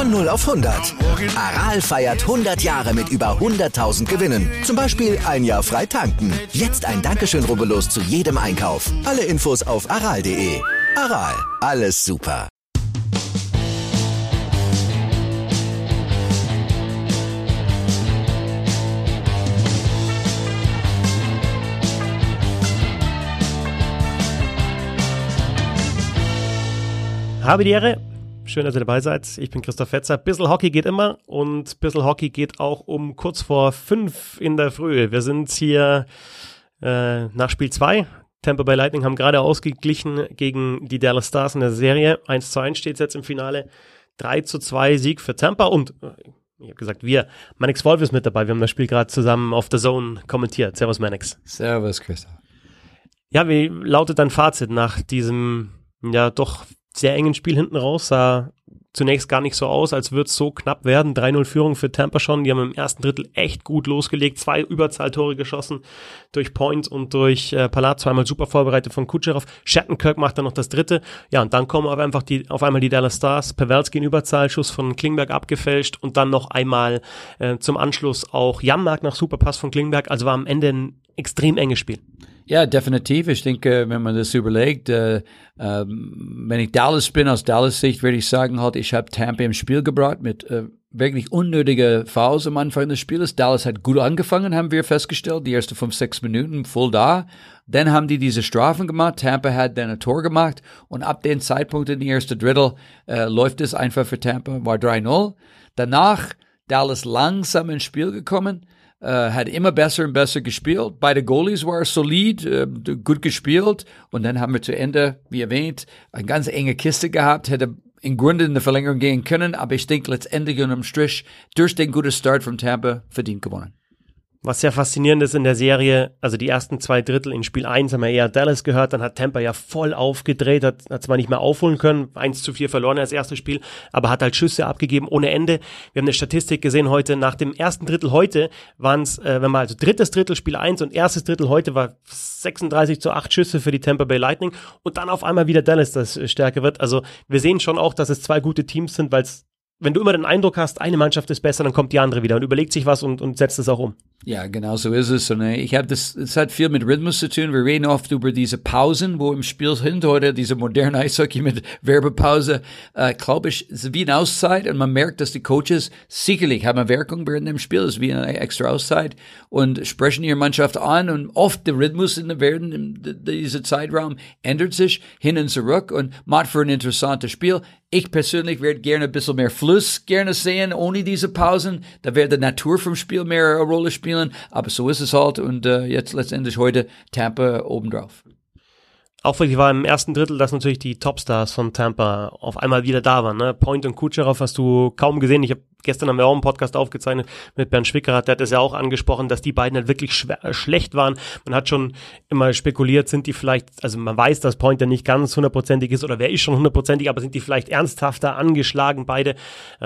Von 0 auf 100. Aral feiert 100 Jahre mit über 100.000 Gewinnen. Zum Beispiel ein Jahr frei tanken. Jetzt ein Dankeschön, rubbellos zu jedem Einkauf. Alle Infos auf aral.de. Aral, alles super. Habe die Ehre. Schön, dass ihr dabei seid. Ich bin Christoph Fetzer. Bissl Hockey geht immer und Bissl Hockey geht auch um kurz vor 5 in der Früh. Wir sind hier nach Spiel 2. Tampa Bay Lightning haben gerade ausgeglichen gegen die Dallas Stars in der Serie. 1:1 steht es jetzt im Finale. 3:2 Sieg für Tampa und ich habe gesagt, Mannix Wolf ist mit dabei. Wir haben das Spiel gerade zusammen auf The Zone kommentiert. Servus, Mannix. Servus, Christoph. Ja, wie lautet dein Fazit nach diesem, ja, doch sehr engen Spiel hinten raus? Sah zunächst gar nicht so aus, als würde es so knapp werden. 3:0 Führung für Tampa schon. Die haben im ersten Drittel echt gut losgelegt. 2 Überzahltore geschossen durch Point und durch Palat. Zweimal super vorbereitet von Kucherov. Shattenkirk macht dann noch das dritte. Ja, und dann kommen aber einfach auf einmal die Dallas Stars. Pavelski in Überzahl, Schuss von Klingberg abgefälscht und dann noch einmal zum Anschluss auch Janmark nach Superpass von Klingberg. Also war am Ende ein extrem enges Spiel. Ja, definitiv. Ich denke, wenn man das überlegt, wenn ich Dallas bin, aus Dallas Sicht, würde ich sagen, halt, ich habe Tampa im Spiel gebracht mit wirklich unnötige Fouls am Anfang des Spiels. Dallas hat gut angefangen, haben wir festgestellt, die ersten 5-6 Minuten voll da. Dann haben die diese Strafen gemacht, Tampa hat dann ein Tor gemacht und ab dem Zeitpunkt in die erste Drittel läuft es einfach für Tampa, war 3:0. Danach Dallas langsam ins Spiel gekommen, hat immer besser und besser gespielt. Beide Goalies waren solid, gut gespielt. Und dann haben wir zu Ende, wie erwähnt, eine ganz enge Kiste gehabt. Hätte im Grunde in der Verlängerung gehen können. Aber ich denke letztendlich unterm Strich, durch den guten Start von Tampa, verdient gewonnen. Was sehr faszinierend ist in der Serie, also die ersten 2 Drittel in Spiel 1 haben wir eher Dallas gehört, dann hat Tampa ja voll aufgedreht, hat zwar nicht mehr aufholen können, 1:4 verloren als erstes Spiel, aber hat halt Schüsse abgegeben ohne Ende. Wir haben eine Statistik gesehen heute, nach dem ersten Drittel heute waren es, wenn man also drittes Drittel Spiel 1 und erstes Drittel heute war 36:8 Schüsse für die Tampa Bay Lightning und dann auf einmal wieder Dallas, das stärker wird. Also wir sehen schon auch, dass es 2 gute Teams sind, weil es, wenn du immer den Eindruck hast, eine Mannschaft ist besser, dann kommt die andere wieder und überlegt sich was und setzt es auch um. Ja, genau so ist es. Und ich habe es hat viel mit Rhythmus zu tun. Wir reden oft über diese Pausen, wo im Spiel sind heute, diese moderne Eishockey mit Werbepause, glaube ich, ist wie eine Auszeit und man merkt, dass die Coaches sicherlich haben eine Wirkung während dem Spiel, das ist wie eine extra Auszeit und sprechen ihre Mannschaft an und oft der Rhythmus während dieser Zeitraum ändert sich hin und zurück und macht für ein interessantes Spiel. Ich persönlich werde gerne ein bisschen mehr Fluss gerne sehen, ohne diese Pausen. Da wird die Natur vom Spiel mehr eine Rolle spielen. Aber so ist es halt und jetzt letztendlich heute Tampa obendrauf. Auffällig war im ersten Drittel, dass natürlich die Topstars von Tampa auf einmal wieder da waren. Ne? Point und Kucherov hast du kaum gesehen. Gestern haben wir auch einen Podcast aufgezeichnet mit Bernd Schwickerath, der hat es ja auch angesprochen, dass die beiden halt wirklich schlecht waren. Man hat schon immer spekuliert, sind die vielleicht, also man weiß, dass Point ja nicht ganz 100%ig ist oder wer ist schon 100%ig, aber sind die vielleicht ernsthafter angeschlagen beide.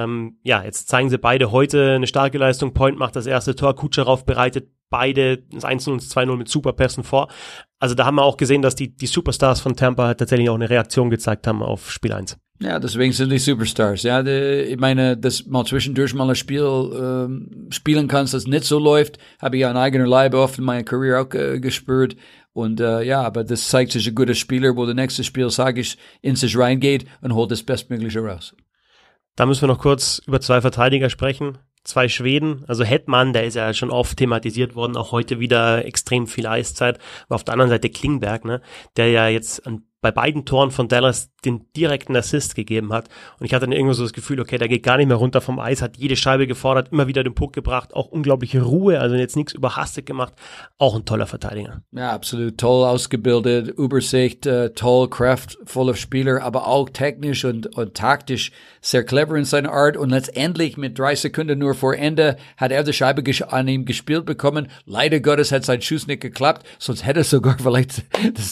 Ja, jetzt zeigen sie beide heute eine starke Leistung. Point macht das erste Tor, Kucherov bereitet beide das 1:0 und das 2:0 mit Superpässen vor. Also da haben wir auch gesehen, dass die Superstars von Tampa tatsächlich auch eine Reaktion gezeigt haben auf Spiel 1. Ja, deswegen sind die Superstars. Ja, ich meine, dass mal zwischendurch mal ein Spiel spielen kannst, das nicht so läuft, habe ich an eigener Leibe oft in meiner Karriere auch gespürt. Und ja, aber das zeigt sich ein guter Spieler, wo der nächste Spiel, sage ich, in sich reingeht und holt das Bestmögliche raus. Da müssen wir noch kurz über 2 Verteidiger sprechen. 2 Schweden, also Hedman, der ist ja schon oft thematisiert worden, auch heute wieder extrem viel Eiszeit. Aber auf der anderen Seite Klingberg, ne, der ja jetzt bei beiden Toren von Dallas den direkten Assist gegeben hat. Und ich hatte dann irgendwo so das Gefühl, okay, der geht gar nicht mehr runter vom Eis, hat jede Scheibe gefordert, immer wieder den Puck gebracht, auch unglaubliche Ruhe, also jetzt nichts überhastet gemacht. Auch ein toller Verteidiger. Ja, absolut toll ausgebildet, Übersicht, toll, kraftvoller Spieler, aber auch technisch und taktisch sehr clever in seiner Art. Und letztendlich mit 3 Sekunden nur vor Ende hat er die Scheibe an ihm gespielt bekommen. Leider Gottes hat sein Schuss nicht geklappt, sonst hätte er sogar vielleicht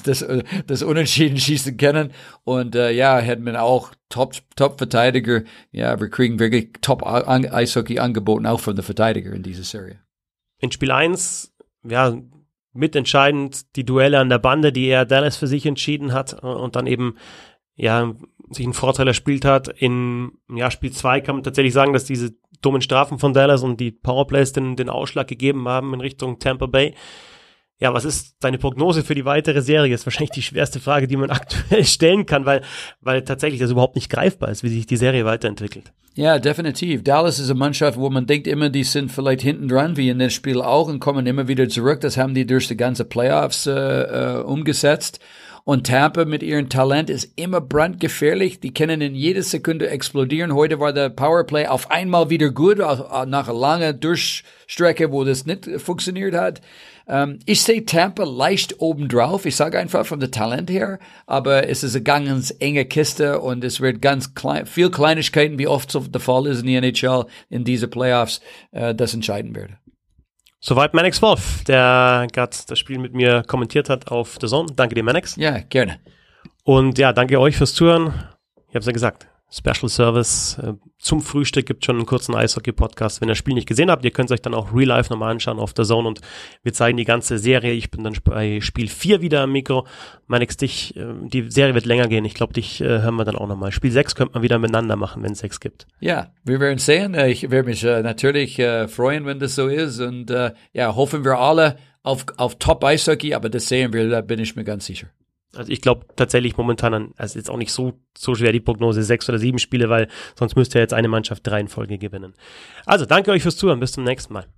das Unentschieden schießen können. Und ja, hätten wir auch Top-Verteidiger. Ja, wir kriegen wirklich Top-Eishockey angeboten, auch von den Verteidiger in dieser Serie. In Spiel 1, ja, mitentscheidend die Duelle an der Bande, die er Dallas für sich entschieden hat und dann eben, ja, sich einen Vorteil erspielt hat. In Spiel 2 kann man tatsächlich sagen, dass diese dummen Strafen von Dallas und die Powerplays den Ausschlag gegeben haben in Richtung Tampa Bay. Ja, was ist deine Prognose für die weitere Serie? Das ist wahrscheinlich die schwerste Frage, die man aktuell stellen kann, weil tatsächlich das überhaupt nicht greifbar ist, wie sich die Serie weiterentwickelt. Ja, definitiv. Dallas ist eine Mannschaft, wo man denkt immer, die sind vielleicht hinten dran, wie in dem Spiel auch, und kommen immer wieder zurück. Das haben die durch die ganze Playoffs umgesetzt. Und Tampa mit ihrem Talent ist immer brandgefährlich. Die können in jeder Sekunde explodieren. Heute war der Powerplay auf einmal wieder gut, nach einer langen Durchstrecke, wo das nicht funktioniert hat. Ich sehe Tampa leicht obendrauf. Ich sage einfach von der Talent her, aber es ist eine ganz enge Kiste und es wird ganz viel Kleinigkeiten, wie oft so der Fall ist in der NHL in diese Playoffs, das entscheiden wird. Soweit Mannix Wolf, der gerade das Spiel mit mir kommentiert hat auf The Zone. Danke dir, Mannix. Ja, gerne. Und ja, danke euch fürs Zuhören. Ich habe es ja gesagt, Special Service zum Frühstück gibt schon einen kurzen Eishockey-Podcast. Wenn ihr das Spiel nicht gesehen habt, ihr könnt es euch dann auch real life nochmal anschauen auf The Zone und wir zeigen die ganze Serie. Ich bin dann bei Spiel 4 wieder am Mikro. Mannix, die Serie wird länger gehen. Ich glaube, dich hören wir dann auch nochmal. Spiel 6 könnte man wieder miteinander machen, wenn es 6 gibt. Ja, wir werden sehen. Ich werde mich natürlich freuen, wenn das so ist und hoffen wir alle auf Top-Eishockey, aber das sehen wir, da bin ich mir ganz sicher. Also ich glaube tatsächlich momentan, also jetzt auch nicht so schwer die Prognose, 6 oder 7 Spiele, weil sonst müsste ja jetzt eine Mannschaft 3 in Folge gewinnen. Also danke euch fürs Zuhören, bis zum nächsten Mal.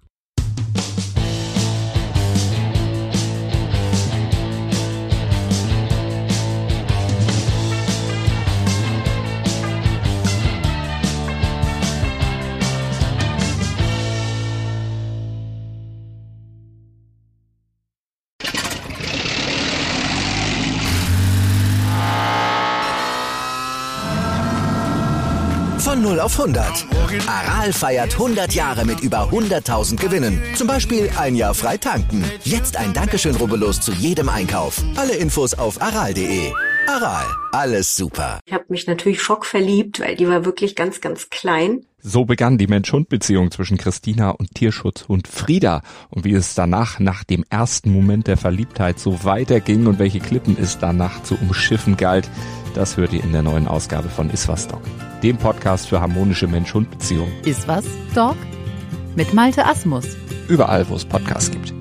Von 0 auf 100. Aral feiert 100 Jahre mit über 100.000 Gewinnen. Zum Beispiel ein Jahr frei tanken. Jetzt ein Dankeschön, rubbellos zu jedem Einkauf. Alle Infos auf aral.de. Aral, alles super. Ich habe mich natürlich schockverliebt, weil die war wirklich ganz, ganz klein. So begann die Mensch-Hund-Beziehung zwischen Christina und Tierschutzhund Frieda. Und wie es danach, nach dem ersten Moment der Verliebtheit, so weiterging und welche Klippen es danach zu umschiffen galt, das hört ihr in der neuen Ausgabe von Iswas Dog, dem Podcast für harmonische Mensch-Hund-Beziehungen. Iswas Dog? Mit Malte Asmus. Überall, wo es Podcasts gibt.